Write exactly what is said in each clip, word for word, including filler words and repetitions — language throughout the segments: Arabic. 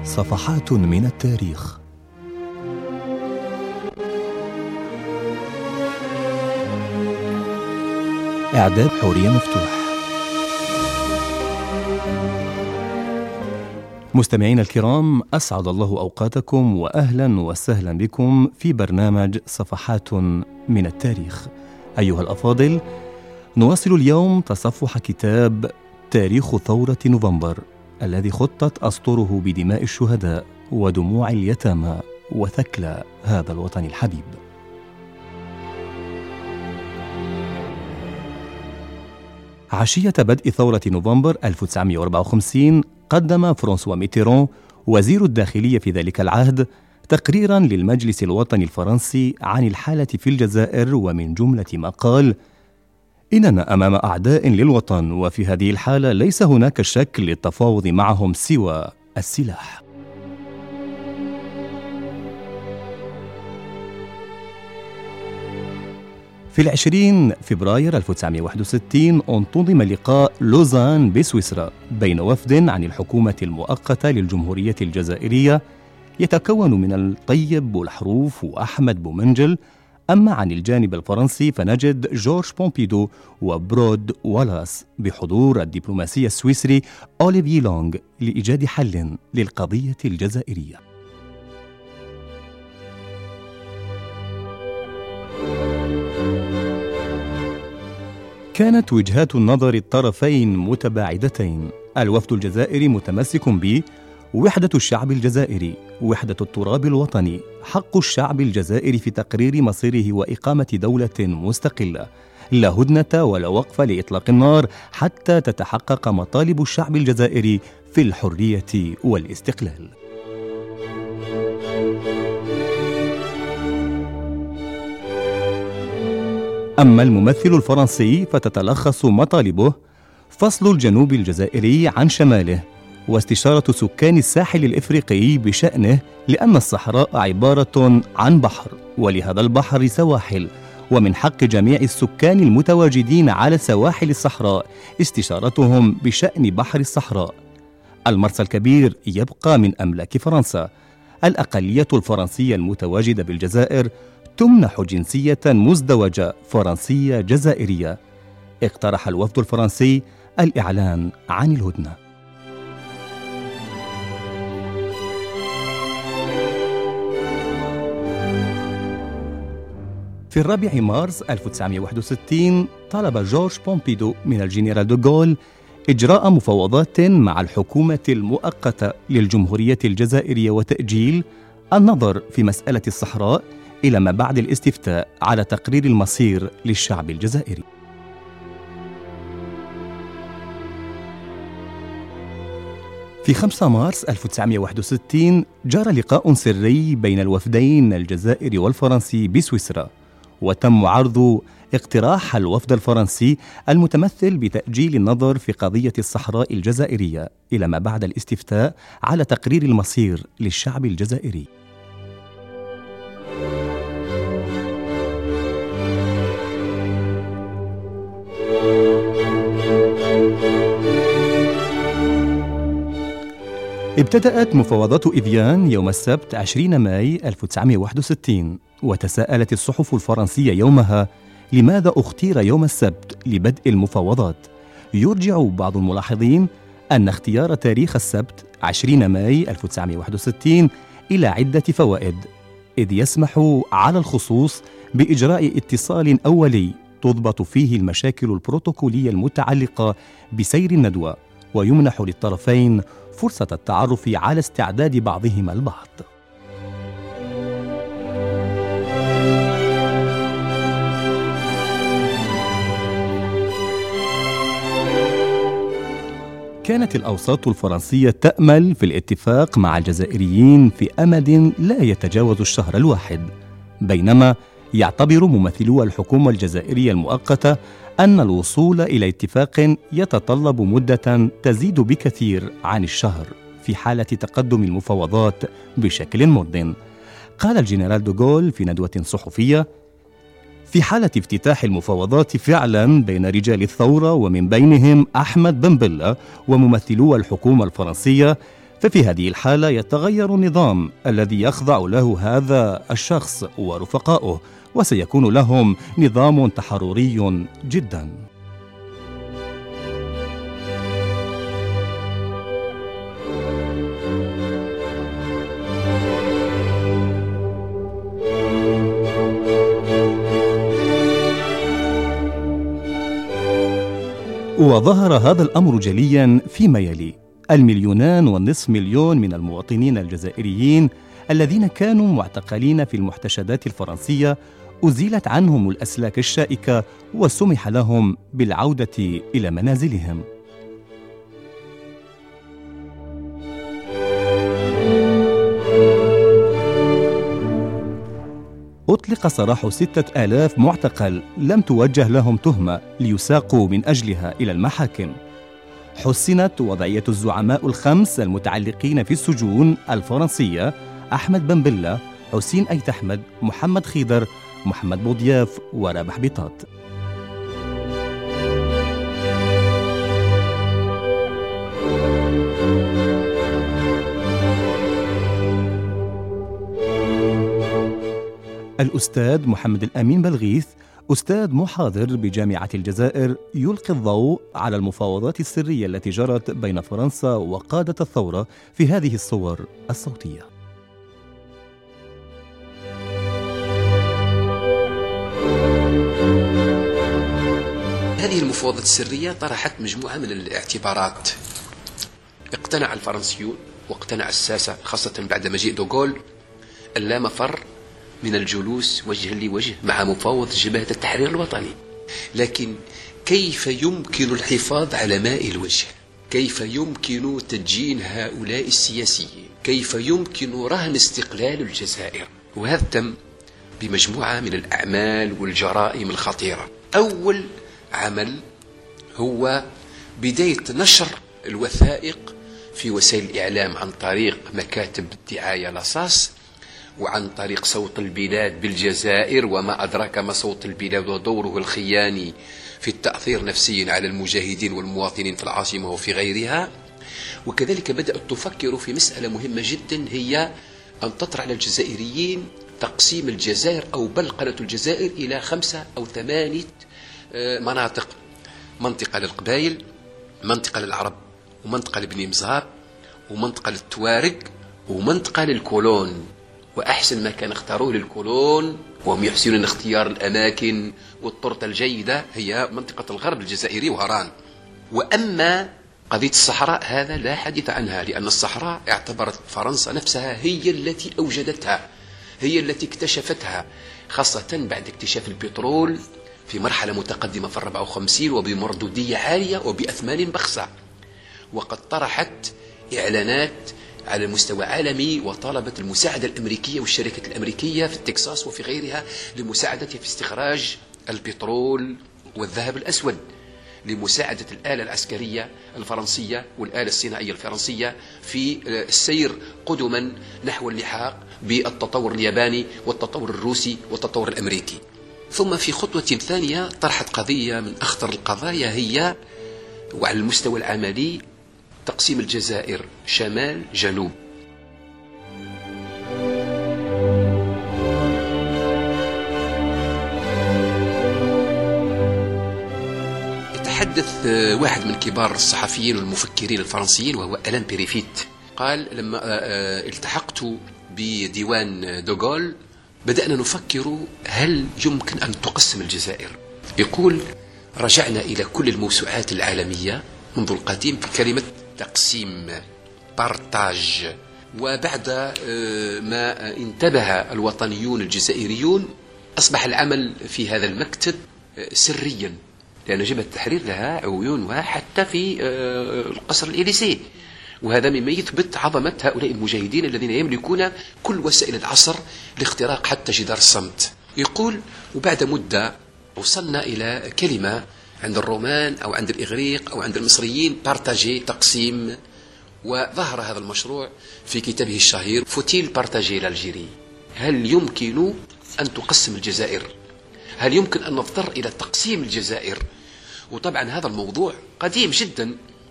صفحات من التاريخ. إعداد حورية مفتوح. مستمعين الكرام، أسعد الله أوقاتكم وأهلا وسهلا بكم في برنامج صفحات من التاريخ. أيها الأفاضل، نواصل اليوم تصفح كتاب تاريخ ثورة نوفمبر الذي خطت أسطره بدماء الشهداء ودموع اليتامى وثكلى هذا الوطن الحبيب. عشية بدء ثورة نوفمبر ألف وتسعمائة وأربعة وخمسين قدم فرانسوا ميتيران وزير الداخلية في ذلك العهد تقريرا للمجلس الوطني الفرنسي عن الحالة في الجزائر، ومن جملة ما قال: إننا أمام أعداء للوطن، وفي هذه الحالة ليس هناك شك للتفاوض معهم سوى السلاح. في العشرين فبراير ألف وتسعمائة وواحد وستين انتظم لقاء لوزان بسويسرا بين وفد عن الحكومة المؤقتة للجمهورية الجزائرية يتكون من الطيب بولحروف وأحمد بومنجل. أما عن الجانب الفرنسي فنجد جورج بومبيدو وبرود والاس بحضور الدبلوماسي السويسري أوليفي لونغ لإيجاد حل للقضية الجزائرية. كانت وجهات النظر الطرفين متباعدتين. الوفد الجزائري متمسك بوحدة الشعب الجزائري، وحدة التراب الوطني، حق الشعب الجزائري في تقرير مصيره وإقامة دولة مستقلة، لا هدنة ولا وقف لإطلاق النار حتى تتحقق مطالب الشعب الجزائري في الحرية والاستقلال. أما الممثل الفرنسي فتتلخص مطالبه فصل الجنوب الجزائري عن شماله، واستشارة سكان الساحل الإفريقي بشأنه، لأن الصحراء عبارة عن بحر، ولهذا البحر سواحل، ومن حق جميع السكان المتواجدين على سواحل الصحراء استشارتهم بشأن بحر الصحراء. المرسى الكبير يبقى من أملاك فرنسا. الأقلية الفرنسية المتواجدة بالجزائر تمنح جنسية مزدوجة فرنسية جزائرية. اقترح الوفد الفرنسي الإعلان عن الهدنة. في الرابع مارس ألف وتسعمائة وواحد وستين طلب جورج بومبيدو من الجنرال دوغول إجراء مفاوضات مع الحكومة المؤقتة للجمهورية الجزائرية وتأجيل النظر في مسألة الصحراء إلى ما بعد الاستفتاء على تقرير المصير للشعب الجزائري. في خمسة مارس ألف وتسعمائة وواحد وستين جرى لقاء سري بين الوفدين الجزائري والفرنسي بسويسرا، وتم عرض اقتراح الوفد الفرنسي المتمثل بتأجيل النظر في قضية الصحراء الجزائرية إلى ما بعد الاستفتاء على تقرير المصير للشعب الجزائري. ابتدأت مفاوضات إفيان يوم السبت عشرين ماي ألف وتسعمائة وواحد وستين، وتساءلت الصحف الفرنسية يومها لماذا اختير يوم السبت لبدء المفاوضات. يرجع بعض الملاحظين أن اختيار تاريخ السبت عشرين ماي ألف وتسعمائة وواحد وستين إلى عدة فوائد، إذ يسمح على الخصوص بإجراء اتصال أولي تضبط فيه المشاكل البروتوكولية المتعلقة بسير الندوة، ويمنح للطرفين فرصة التعرف على استعداد بعضهما البعض. كانت الأوساط الفرنسية تأمل في الاتفاق مع الجزائريين في أمد لا يتجاوز الشهر الواحد، بينما يعتبر ممثلو الحكومة الجزائرية المؤقتة أن الوصول إلى اتفاق يتطلب مدة تزيد بكثير عن الشهر في حالة تقدم المفاوضات بشكل مرضٍ. قال الجنرال دوغول في ندوة صحفية: في حالة افتتاح المفاوضات فعلا بين رجال الثورة، ومن بينهم أحمد بن بلة وممثلو الحكومة الفرنسية، فإن الوصول إلى اتفاق يتطلب مدة تزيد بكثير عن الشهر في حالة تقدم المفاوضات بشكل مرضٍ. قال الجنرال دوغول في ندوة صحفية: في حالة افتتاح المفاوضات فعلا بين رجال الثورة ومن بينهم أحمد بن بلة ففي هذه الحالة يتغير النظام الذي يخضع له هذا الشخص ورفقائه، وسيكون لهم نظام تحرري جدا. وظهر هذا الأمر جليا فيما يلي: المليونان والنصف مليون من المواطنين الجزائريين الذين كانوا معتقلين في المحتشدات الفرنسية أزيلت عنهم الأسلاك الشائكة وسمح لهم بالعودة إلى منازلهم. أطلق سراح ستة آلاف معتقل لم توجه لهم تهمة ليساقوا من أجلها إلى المحاكم. حسنت وضعية الزعماء الخمس المتعلقين في السجون الفرنسية: أحمد بن بلة، حسين أيت أحمد، محمد خيدر، محمد بوضياف، ورابح بطاط. الأستاذ محمد الأمين بلغيث، أستاذ محاضر بجامعة الجزائر، يلقي الضوء على المفاوضات السرية التي جرت بين فرنسا وقادة الثورة في هذه الصور الصوتية. هذه المفاوضات السرية طرحت مجموعة من الاعتبارات. اقتنع الفرنسيون واقتنع الساسة خاصة بعد مجيء دوغول اللا مفر من الجلوس وجها لوجه مع مفاوض جبهة التحرير الوطني، لكن كيف يمكن الحفاظ على ماء الوجه؟ كيف يمكن تدجين هؤلاء السياسيين؟ كيف يمكن رهن استقلال الجزائر؟ وهذا تم بمجموعة من الأعمال والجرائم الخطيرة. أول عمل هو بداية نشر الوثائق في وسائل الإعلام عن طريق مكاتب الدعاية لاصاص، وعن طريق صوت البلاد بالجزائر، وما أدراك ما صوت البلاد ودوره الخياني في التأثير نفسيا على المجاهدين والمواطنين في العاصمة وفي غيرها. وكذلك بدأت تفكر في مسألة مهمة جدا، هي أن تطرح على الجزائريين تقسيم الجزائر أو بلقنة الجزائر إلى خمسة أو ثمانية مناطق: منطقة للقبائل، منطقة للعرب، ومنطقة لبني مزهر، ومنطقة للتوارق، ومنطقة للكولون. وأحسن ما كان اختاروه للكولون، وهم يحسنون اختيار الأماكن والطرق الجيدة، هي منطقة الغرب الجزائري وهران. وأما قضية الصحراء هذا لا حديث عنها، لأن الصحراء اعتبرت فرنسا نفسها هي التي أوجدتها، هي التي اكتشفتها، خاصة بعد اكتشاف البترول في مرحلة متقدمة في الرابعة وخمسين وبمردودية عالية وبأثمان بخسة. وقد طرحت إعلانات على مستوى عالمي وطالبت المساعدة الأمريكية والشركات الأمريكية في تكساس وفي غيرها لمساعدتها في استخراج البترول والذهب الأسود، لمساعدة الآلة العسكرية الفرنسية والآلة الصناعية الفرنسية في السير قدما نحو اللحاق بالتطور الياباني والتطور الروسي والتطور الأمريكي. ثم في خطوة ثانية طرحت قضية من أخطر القضايا، هي وعلى المستوى العملي تقسيم الجزائر شمال جنوب. يتحدث واحد من كبار الصحفيين والمفكرين الفرنسيين وهو ألان بيريفيت، قال: لما التحقت بديوان دوغول بدأنا نفكر هل يمكن أن تقسم الجزائر. يقول: رجعنا إلى كل الموسوعات العالمية منذ القديم بكلمة تقسيم، بارتاج. وبعد ما انتبه الوطنيون الجزائريون أصبح العمل في هذا المكتب سريا، لأن جبهة التحرير لها عيونها حتى في القصر الإليسي، وهذا مما يثبت عظمة هؤلاء المجاهدين الذين يملكون كل وسائل العصر لاختراق حتى جدار الصمت. يقول: وبعد مدة وصلنا إلى كلمة عند الرومان أو عند الإغريق أو عند المصريين، بارتاجي، تقسيم. وظهر هذا المشروع في كتابه الشهير فوتيل بارتاجي الألجيري، هل يمكن أن تقسم الجزائر؟ هل يمكن أن نضطر إلى تقسيم الجزائر؟ وطبعا هذا الموضوع قديم جدا،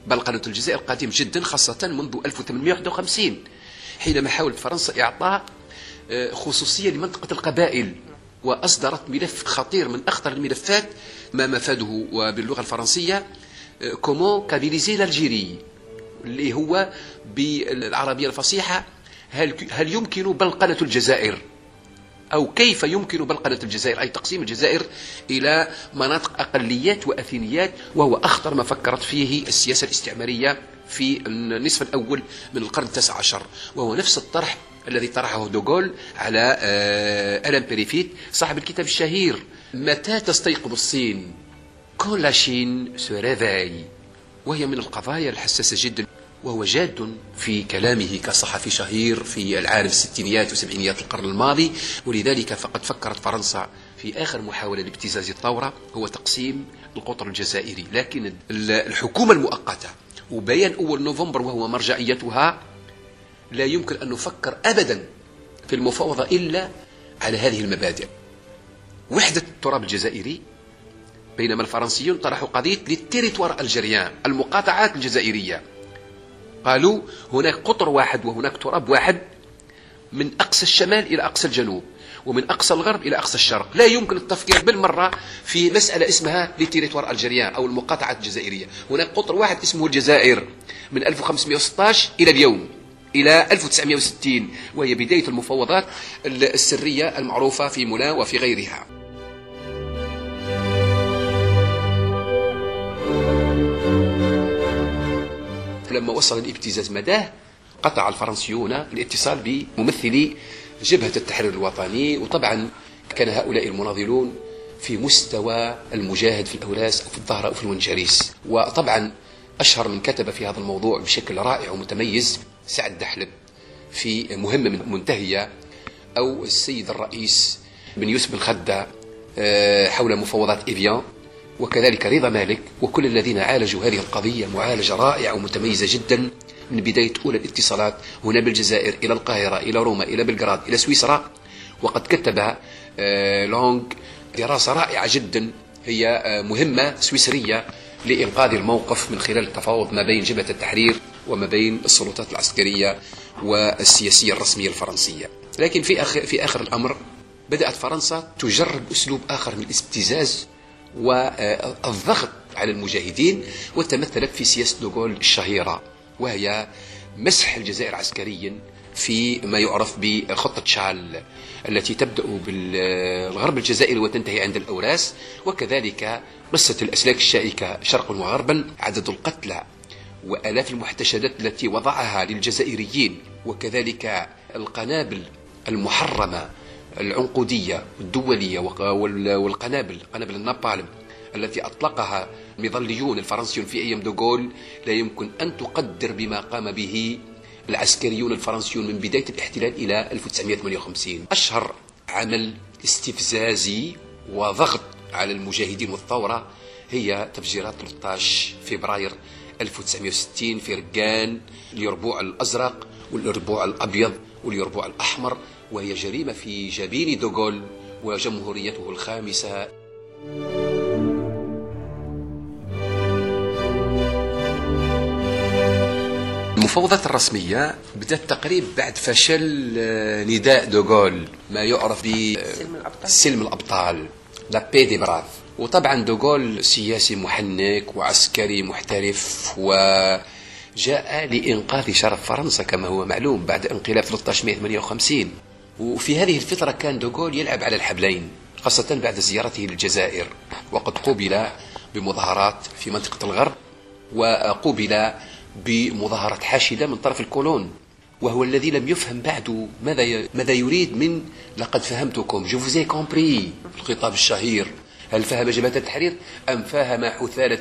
بلقنة الجزائر قديم جدا، خاصة منذ ألف وثمانمائة وواحد وخمسين حينما حاولت فرنسا إعطاء خصوصية لمنطقة القبائل، وأصدرت ملف خطير من أخطر الملفات ما مفاده وباللغة الفرنسية كومون كابيليزي l'Algérie، اللي هو بالعربية الفصيحة هل هل يمكن بلقنة الجزائر، أو كيف يمكن بلقنة الجزائر، أي تقسيم الجزائر إلى مناطق أقليات وأثنيات، وهو أخطر ما فكرت فيه السياسة الاستعمارية في النصف الأول من القرن التاسع عشر، وهو نفس الطرح الذي طرحه دوغول على ألان بيريفيت صاحب الكتاب الشهير متى تستيقظ الصين، كون لا شين سو ريفاي، وهي من القضايا الحساسة جدا. وهو جاد في كلامه كصحفي شهير في العام الستينيات وسبعينيات القرن الماضي، ولذلك فقد فكرت فرنسا في آخر محاولة لابتزاز الثورة هو تقسيم القطر الجزائري، لكن الحكومة المؤقتة وبيان أول نوفمبر وهو مرجعيتها لا يمكن أن نفكر أبدا في المفاوضة إلا على هذه المبادئ: وحدة التراب الجزائري، بينما الفرنسيون طرحوا قضية للتيريتوار الجيريان، المقاطعات الجزائرية، قالوا هناك قطر واحد وهناك تراب واحد من أقصى الشمال إلى أقصى الجنوب، ومن أقصى الغرب إلى أقصى الشرق، لا يمكن التفكير بالمرة في مسألة اسمها للتيريتوار الجيريان أو المقاطعات الجزائرية. هناك قطر واحد اسمه الجزائر من ألف وخمسمائة وستة عشر إلى اليوم، إلى ألف وتسعمائة وستين، وهي بداية المفاوضات السرية المعروفة في مولا وفي غيرها. لما وصل الابتزاز مداه قطع الفرنسيون الاتصال بممثلي جبهة التحرير الوطني، وطبعا كان هؤلاء المناضلون في مستوى المجاهد في الأولاس أو في الظهر أو في الونجاريس. وطبعا أشهر من كتب في هذا الموضوع بشكل رائع ومتميز سعد دحلب في مهمة منتهية، أو السيد الرئيس بن يوسف بن خدة حول مفاوضات إيفيان، وكذلك رضا مالك، وكل الذين عالجوا هذه القضية معالجة رائعة ومتميزة جدا من بداية أولى الاتصالات هنا بالجزائر إلى القاهرة إلى روما إلى بلغراد إلى سويسرا. وقد كتب لونغ دراسة رائعة جدا، هي مهمة سويسرية لإنقاذ الموقف من خلال التفاوض ما بين جبهة التحرير وما بين السلطات العسكرية والسياسية الرسمية الفرنسية. لكن في آخر, في آخر الأمر بدأت فرنسا تجرب أسلوب آخر من الابتزاز والضغط على المجاهدين، وتمثلت في سياسة دوغول الشهيرة، وهي مسح الجزائر عسكريا في ما يعرف بخطة شال التي تبدأ بالغرب الجزائري وتنتهي عند الأوراس، وكذلك قصة الأسلاك الشائكة شرقا وغربا، عدد القتلى وآلاف المحتشدات التي وضعها للجزائريين، وكذلك القنابل المحرمة العنقودية الدولية والقنابل قنابل النابالم التي أطلقها المظليون الفرنسيون في أيام دوغول، لا يمكن أن تقدر بما قام به العسكريون الفرنسيون من بداية الاحتلال إلى ألف وتسعمائة وثمانية وخمسين. أشهر عمل استفزازي وضغط على المجاهدين والثورة هي تفجيرات ثلاثة عشر فبراير ألف وتسعمائة وستين في رقان، اليربوع الأزرق واليربوع الأبيض واليربوع الأحمر، وهي جريمة في جبين دوغول وجمهوريته الخامسة. المفاوضات الرسمية بدأت تقريبا بعد فشل نداء دوغول ما يعرف بسلم الأبطال، لا بي دي براف. وطبعا دوغول سياسي محنك وعسكري محترف، وجاء لإنقاذ شرف فرنسا كما هو معلوم بعد انقلاب ثلاثة عشر وثمانية وخمسين. وفي هذه الفترة كان دوغول يلعب على الحبلين، خاصة بعد زيارته للجزائر، وقد قوبل بمظاهرات في منطقة الغرب، وقوبل بمظاهرة حاشدة من طرف الكولون، وهو الذي لم يفهم بعد ماذا ماذا يريد من لقد فهمتكم، جو فوزي كومبري، الخطاب الشهير. هل فهم جبهة التحرير أم فهم حثالة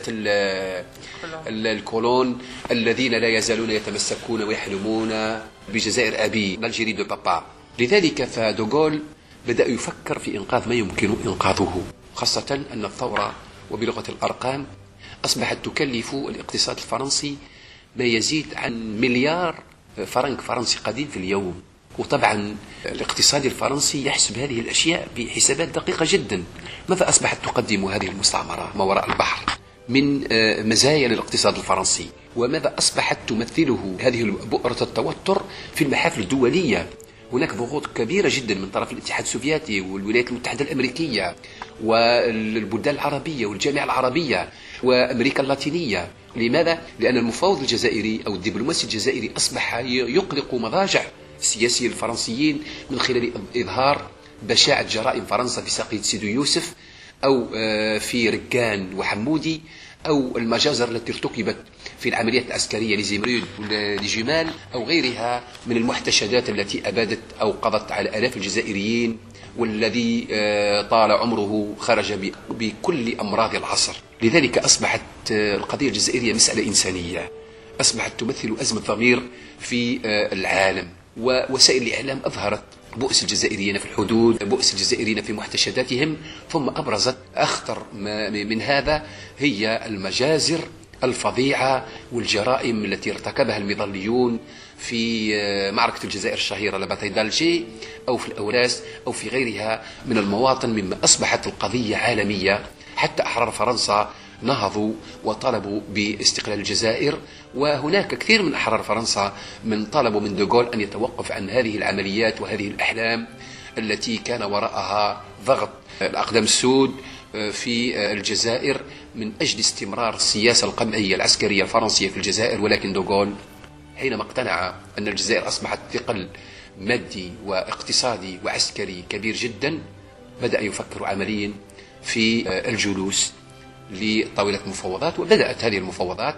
الكولون الذين لا يزالون يتمسكون ويحلمون بجزائر أبي، الجيري دو بابا؟ لذلك فدوغول بدأ يفكر في إنقاذ ما يمكن إنقاذه، خاصة أن الثورة وبلغة الأرقام أصبحت تكلف الاقتصاد الفرنسي ما يزيد عن مليار فرنك فرنسي قديم في اليوم. وطبعا الاقتصاد الفرنسي يحسب هذه الأشياء بحسابات دقيقة جدا. ماذا أصبحت تقدم هذه المستعمرة ما وراء البحر من مزايا للاقتصاد الفرنسي، وماذا أصبحت تمثله هذه بؤرة التوتر في المحافل الدولية. هناك ضغوط كبيرة جدا من طرف الاتحاد السوفيتي والولايات المتحدة الأمريكية والبلدان العربية والجامعة العربية وأمريكا اللاتينية. لماذا؟ لأن المفاوض الجزائري أو الدبلوماسي الجزائري أصبح يقلق مضاجع السياسيين الفرنسيين من خلال إظهار بشاعة جرائم فرنسا في ساقية سيدو يوسف، أو في ركان وحمودي، أو المجازر التي ارتكبت في العمليات العسكرية لزمريد ولجمال، أو غيرها من المحتشدات التي أبادت أو قضت على آلاف الجزائريين، والذي طال عمره خرج بكل أمراض العصر. لذلك أصبحت القضية الجزائرية مسألة إنسانية، أصبحت تمثل أزمة ضمير في العالم. ووسائل الإعلام أظهرت بؤس الجزائريين في الحدود، بؤس الجزائريين في محتشداتهم، ثم أبرزت أخطر ما من هذا هي المجازر الفظيعة والجرائم التي ارتكبها المظليون في معركة الجزائر الشهيرة لباتاي دالجي، أو في الأوراس، أو في غيرها من المواطن، مما أصبحت القضية عالمية. حتى أحرار فرنسا نهضوا وطلبوا باستقلال الجزائر، وهناك كثير من أحرار فرنسا من طلبوا من دوغول أن يتوقف عن هذه العمليات وهذه الأحلام التي كان وراءها ضغط الأقدام السود في الجزائر من أجل استمرار السياسة القمعية العسكرية الفرنسية في الجزائر. ولكن دوغول حينما اقتنع أن الجزائر أصبحت ثقل مادي واقتصادي وعسكري كبير جدا، بدأ يفكر عمليا في الجلوس لطاولة مفاوضات، وبدأت هذه المفاوضات.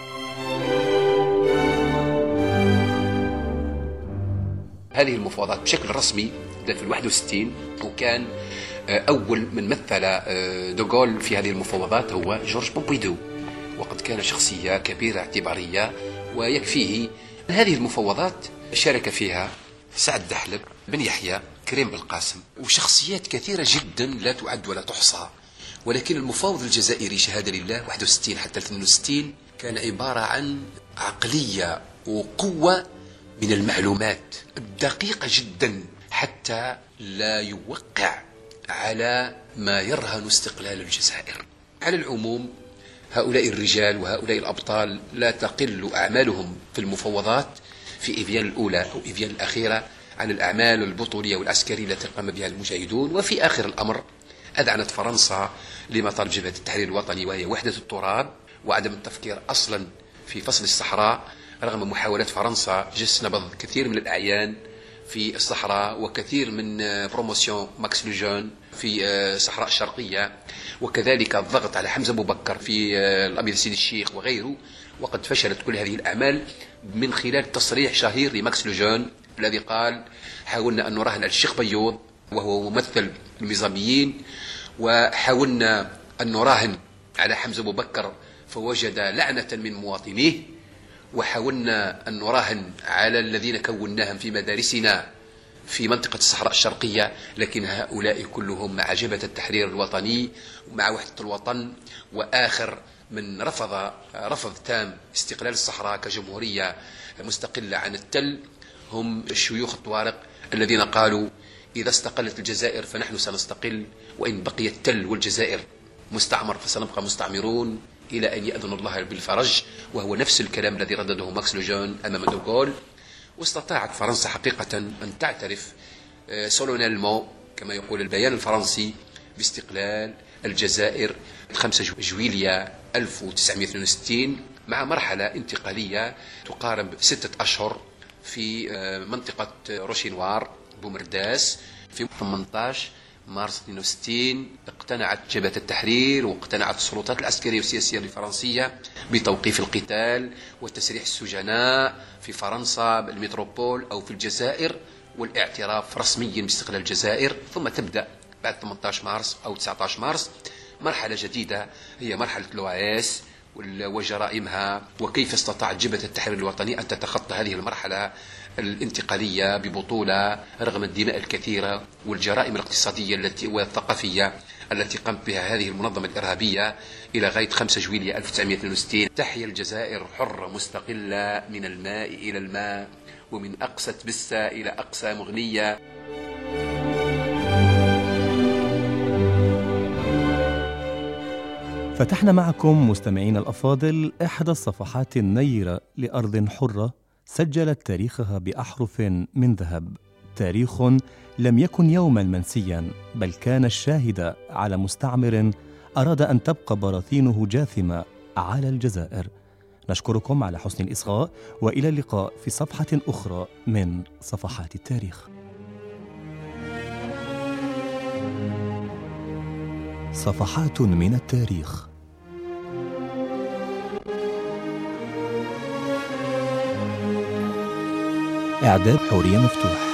هذه المفاوضات بشكل رسمي بدأت في الواحد وستين، وكان أول من مثل دوغول في هذه المفاوضات هو جورج بومبيدو، وقد كان شخصية كبيرة اعتبارية. ويكفيه هذه المفاوضات شارك فيها سعد دحلب، بن يحيى، كريم بالقاسم، وشخصيات كثيرة جدا لا تعد ولا تحصى. ولكن المفاوض الجزائري شهادة لله واحد وستين حتى اثنين وستين كان عبارة عن عقلية وقوة من المعلومات دقيقة جدا، حتى لا يوقع على ما يرهن استقلال الجزائر. على العموم هؤلاء الرجال وهؤلاء الأبطال لا تقل أعمالهم في المفاوضات في إيفيان الأولى أو إيفيان الأخيرة عن الأعمال البطولية والعسكرية التي قام بها المجاهدون. وفي آخر الأمر أذعنت فرنسا لمطالب جبهة التحرير الوطني، وهي وحدة التراب وعدم التفكير أصلا في فصل الصحراء، رغم محاولات فرنسا جس نبض كثير من الأعيان في الصحراء، وكثير من بروموسيون ماكس لوجون في الصحراء الشرقية، وكذلك الضغط على حمزة أبو بكر في الأبيض سيدي الشيخ وغيره. وقد فشلت كل هذه الأعمال من خلال تصريح شهير لماكس لوجون الذي قال: حاولنا أن نراهن على الشيخ بيوض وهو ممثل النظاميين، وحاولنا أن نراهن على حمزة أبو بكر فوجد لعنة من مواطنيه، وحاولنا أن نراهن على الذين كوناهم في مدارسنا في منطقة الصحراء الشرقية، لكن هؤلاء كلهم مع جبهة التحرير الوطني ومع وحدة الوطن. وآخر من رفض رفض تام استقلال الصحراء كجمهورية مستقلة عن التل هم الشيوخ الطوارق الذين قالوا: إذا استقلت الجزائر فنحن سنستقل، وإن بقي التل والجزائر مستعمر فسنبقى مستعمرون إلى أن يأذن الله بالفرج. وهو نفس الكلام الذي ردده ماكس لوجون أمام دوغول. واستطاعت فرنسا حقيقة أن تعترف سولونيلمون كما يقول البيان الفرنسي باستقلال الجزائر خمسة جويلية ألف وتسعمائة واثنين وستين، مع مرحلة انتقالية تقارب ستة أشهر في منطقة روشينوار بومرداس. في ثمانية عشر مارس اثنين وستين اقتنعت جبهة التحرير واقتنعت السلطات العسكرية والسياسية الفرنسية بتوقيف القتال وتسريح السجناء في فرنسا الميتروبول أو في الجزائر، والاعتراف رسميا باستقلال الجزائر. ثم تبدأ بعد ثمانية عشر مارس أو تسعة عشر مارس مرحلة جديدة، هي مرحلة لوآيس وجرائمها، وكيف استطاعت جبهة التحرير الوطني أن تتخطى هذه المرحلة الانتقالية ببطولة رغم الدماء الكثيرة والجرائم الاقتصادية التي والثقافية التي قامت بها هذه المنظمة الإرهابية إلى غاية خمسة جويلية ألف وتسعمائة واثنين وستين. تحيا الجزائر حرة مستقلة من الماء إلى الماء، ومن أقصى تبسة إلى أقصى مغنية. فتحنا معكم مستمعين الأفاضل إحدى الصفحات النيرة لأرض حرة سجلت تاريخها بأحرف من ذهب، تاريخ لم يكن يوما منسيا، بل كان الشاهد على مستعمر أراد أن تبقى براثينه جاثمة على الجزائر. نشكركم على حسن الإصغاء، وإلى اللقاء في صفحة أخرى من صفحات التاريخ. صفحات من التاريخ. إعداد حورية مفتوح.